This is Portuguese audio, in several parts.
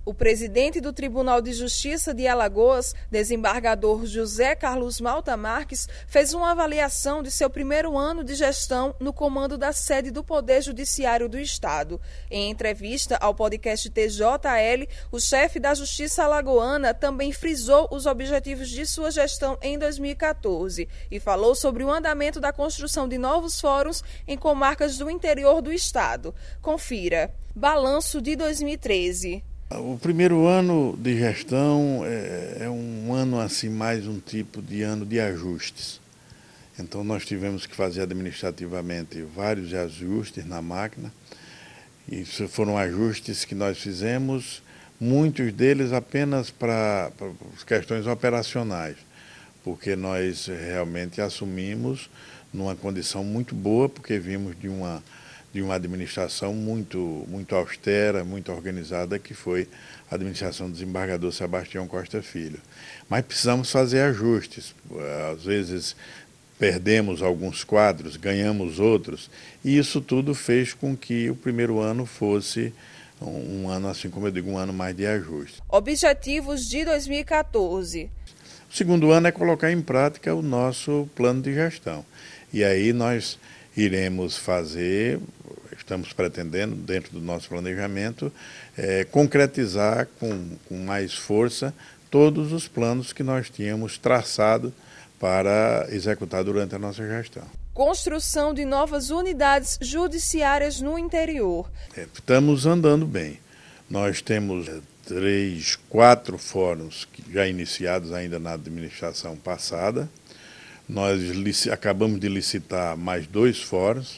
O presidente do Tribunal de Justiça de Alagoas, desembargador José Carlos Malta Marques, fez uma avaliação de seu primeiro ano de gestão no comando da sede do Poder Judiciário do Estado. Em entrevista ao podcast TJL, o chefe da Justiça alagoana também frisou os objetivos de sua gestão em 2014 e falou sobre o andamento da construção de novos fóruns em comarcas do interior do Estado. Confira. Balanço de 2013. O primeiro ano de gestão é um ano assim, mais um tipo de ano de ajustes. Então nós tivemos que fazer administrativamente vários ajustes na máquina. Isso foram ajustes que nós fizemos, muitos deles apenas para questões operacionais, porque nós realmente assumimos numa condição muito boa, porque vimos de uma administração muito austera, muito organizada, que foi a administração do desembargador Sebastião Costa Filho. Mas precisamos fazer ajustes. Às vezes perdemos alguns quadros, ganhamos outros, e isso tudo fez com que o primeiro ano fosse um ano, assim como eu digo, um ano mais de ajuste. Objetivos de 2014. O segundo ano é colocar em prática o nosso plano de gestão. E aí nós iremos fazer, estamos pretendendo, dentro do nosso planejamento, concretizar com mais força todos os planos que nós tínhamos traçado para executar durante a nossa gestão. Construção de novas unidades judiciárias no interior. Estamos andando bem. Nós temos 3, 4 fóruns já iniciados ainda na administração passada. Nós acabamos de licitar mais 2 fóruns.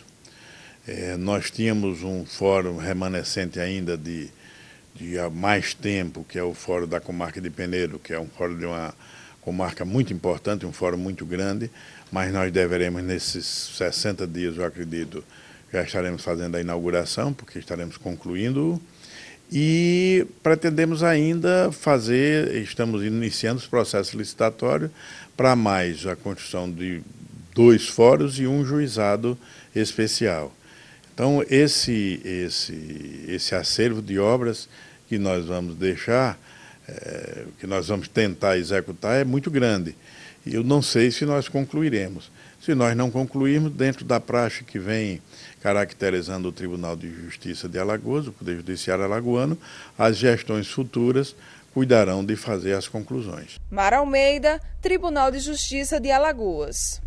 Nós tínhamos um fórum remanescente ainda de há mais tempo, que é o fórum da comarca de Penedo, que é um fórum de uma comarca muito importante, um fórum muito grande, mas nós deveremos, nesses 60 dias, eu acredito, já estaremos fazendo a inauguração, porque estaremos concluindo, e pretendemos ainda estamos iniciando os processos licitatórios para mais a construção de 2 fóruns e um juizado especial. Então, esse acervo de obras que nós vamos deixar, que nós vamos tentar executar, é muito grande. E eu não sei se nós concluiremos. Se nós não concluirmos, dentro da praxe que vem caracterizando o Tribunal de Justiça de Alagoas, o Poder Judiciário alagoano, as gestões futuras cuidarão de fazer as conclusões. Mara Almeida, Tribunal de Justiça de Alagoas.